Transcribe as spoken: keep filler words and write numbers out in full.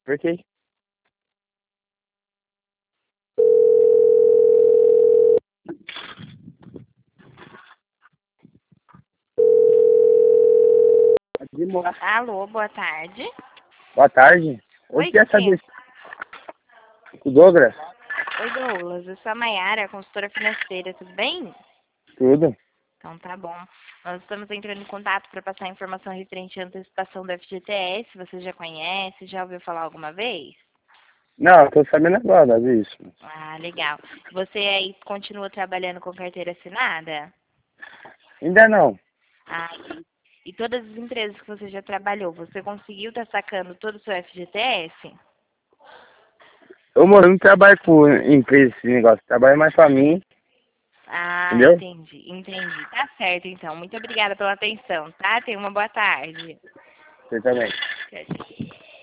Por quê? Alô, boa tarde. Boa tarde. Eu Oi, queria quem? saber... O Douglas? Oi, Douglas. Eu sou a Mayara, consultora financeira, tudo bem? Tudo. Então tá bom. Nós estamos entrando em contato para passar informação referente à antecipação do F G T S. Você já conhece? Já ouviu falar alguma vez? Não, eu tô sabendo agora disso. Ah, legal. Você aí continua trabalhando com carteira assinada? Ainda não. Ah, e todas as empresas que você já trabalhou, você conseguiu estar sacando todo o seu F G T S? Eu moro, não trabalho com empresa esse negócio. Trabalho mais pra mim. Ah, Entendeu? entendi, entendi. Tá certo, então. Muito obrigada pela atenção, tá? Tenha uma boa tarde. Você também. Tchau, tchau.